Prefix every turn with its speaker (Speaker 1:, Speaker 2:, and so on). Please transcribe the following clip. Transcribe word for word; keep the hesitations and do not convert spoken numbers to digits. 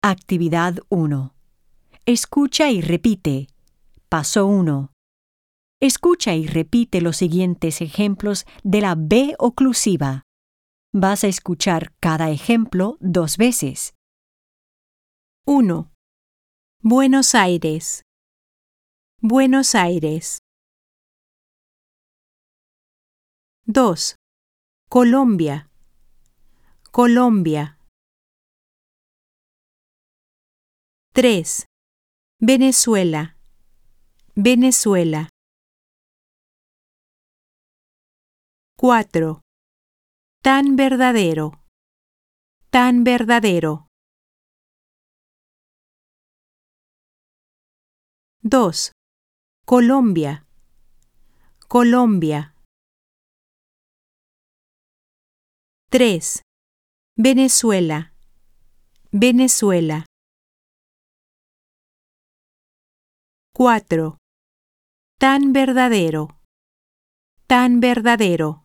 Speaker 1: Actividad uno. Escucha y repite. Paso uno. Escucha y repite los siguientes ejemplos de la B oclusiva. Vas a escuchar cada ejemplo dos veces.
Speaker 2: uno. Buenos Aires. Buenos Aires. dos. Colombia. Colombia. tres. Venezuela. Venezuela. cuatro. Tan verdadero. Tan verdadero. dos. Colombia. Colombia. tres. Venezuela. Venezuela. cuatro. Tan verdadero. Tan verdadero.